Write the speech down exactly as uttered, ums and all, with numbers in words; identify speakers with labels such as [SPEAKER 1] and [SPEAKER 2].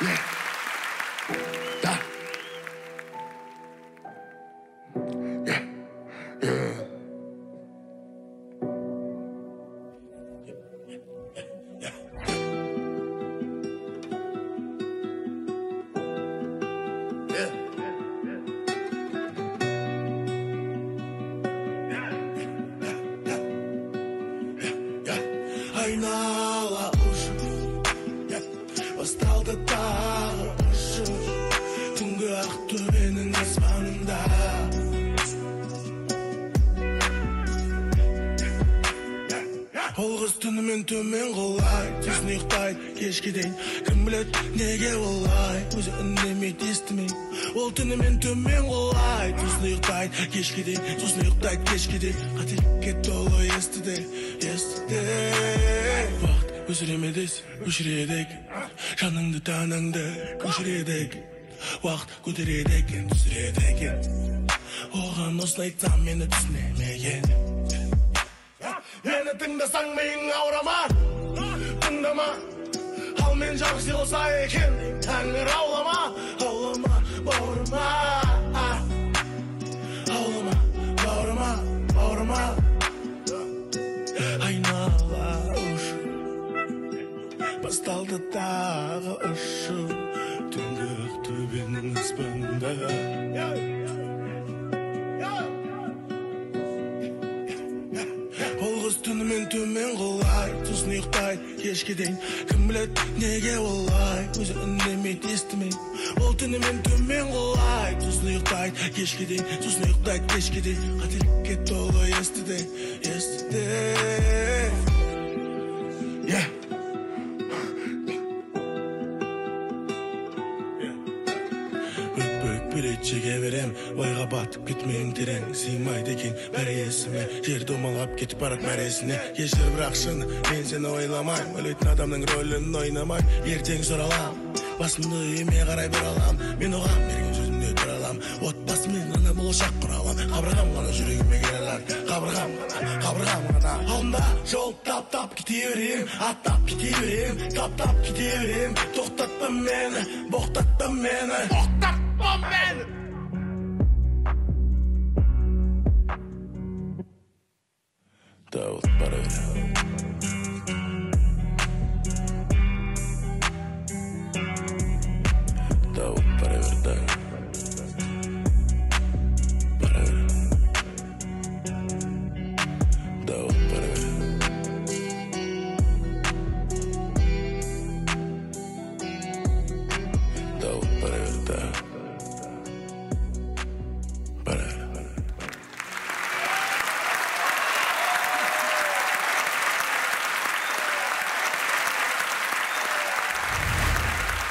[SPEAKER 1] Да.
[SPEAKER 2] Айнала ұшып басталды тағы ұшып түнгі ақтөбенің аспанында ол қыз түнімен төмен құлай түсін ұйықтайды кешке дейін кім біледі неге олай өзі үндемейді естімейді ол түнімен төмен құлай түсін ұйықтайды кешке дейін сосын ұйықтайды кешке дейін қателікке толы естіде естіде уақыт өсіреме десе өшіреді екен жаныңды таныңды көшіреді екен уақыт көтереді екен түсіреді екен оған осыны айтсам мені түсінемеген мені тыңдасаң миың ауырама тыңдама ал мен жақсы болса екен тәңір аулама аулама бауырыма аулама бауырыма бауырыма айнала ұшып басталды тағы ұшып түнгі ақтөбенің аспанында ол қыз түнімен төмен құлай сосын ұйықтайды кешке дейін кім біледі неге олай өзі үндемейді естімейді ол түнімен төмен құлай сосын ұйықтайды кешке дейін сосын ұйықтайды кешке дейін қателікке толы естіде естіде yeah. Өкпелетшіге берем ойға батып кетмең терең сыймайды екен бәрі есіме жер домалап кетіп барат мәресіне кешір бірақ шын мен сені ойламаймын өлетін адамның рөлін ойнамай ертең зор алам басымды үйіме қарай бір алам мен оған берген сөзімде тұра алам отбасымен ғана болашақ құра алам қабырғам ғана жүрегіме келе алады қабырғам ғана қабырғам ғана алдымда жол таптап кете берем аттап кете берем таптап кете берем тоқтатпа мені боқтатпа мені
[SPEAKER 3] Боқтатпа мені